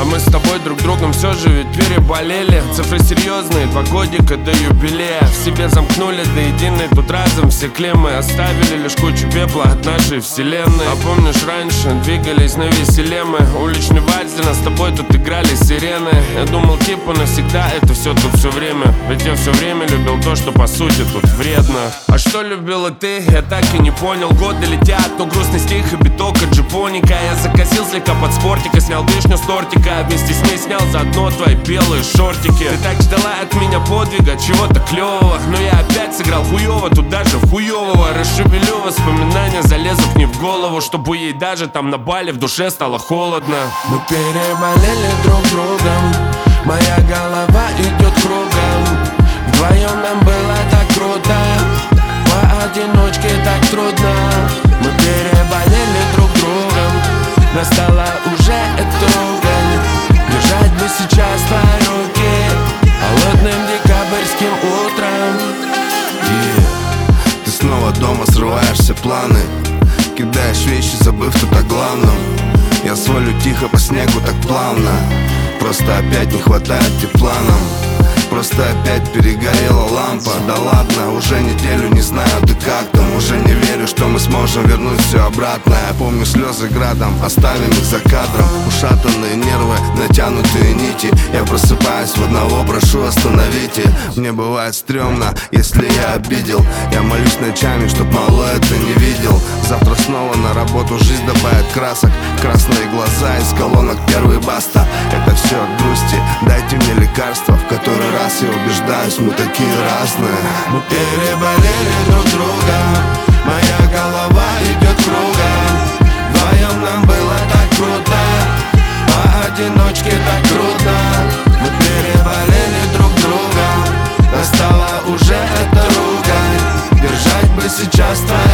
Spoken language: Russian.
А мы с тобой друг другом все же ведь переболели. Цифры серьезные, 2 годика до юбилея. В себе замкнули до единой, тут разом все клеммы. Оставили лишь кучу пепла от нашей вселенной. А помнишь, раньше двигались на веселе мы. Уличный вальс, для нас с тобой тут играли сирены. Я думал, типа навсегда это все тут все время. Ведь я все время любил то, что по сути тут вредно. А что любила ты, я так и не понял. Годы летят, но грустный стих и биток от джипоника. Я закосил слегка под спортика, снял вишню с тортика, а вместе с ней снял заодно твои белые шортики. Ты так ждала от меня подвига, чего-то клевого, но я опять сыграл хуёво, тут даже в хуёвого. Расшевелю воспоминания, залезу к ней в голову, чтобы ей даже там на Бали в душе стало холодно. Мы переболели друг другом, моя голова идет кругом. Вдвоем нам было так круто, поодиночке так трудно. Мы переболели друг другом, настала уже эта ругань. Держать бы сейчас твои руки холодным декабрьским утром. Ты снова дома, срываешь все планы, кидаешь вещи, забыв тут о главном. Я свалю тихо по снегу так плавно, просто опять не хватает тепла нам. Просто опять перегорела лампа. Да ладно, уже неделю не знаю, ты как там. Уже не верю, что мы сможем вернуть все обратно. Я помню слезы градом, оставим их за кадром. Ушатанные нервы, натянутые нити. Я просыпаюсь в одного, прошу остановите. Мне бывает стрёмно, если я обидел. Я молюсь ночами, чтоб малой это не видел. Завтра снова на работу, жизнь добавит красок. Красные глаза из колонок, первый баста. Это все от грусти, дайте мне лекарства. В который раз я убеждаюсь, мы такие разные. Мы переболели друг друга, моя голова идет кругом. Вдвоем нам было так круто, поодиночке так трудно. Мы переболели друг друга, настала уже эта ругань. Держать бы сейчас твои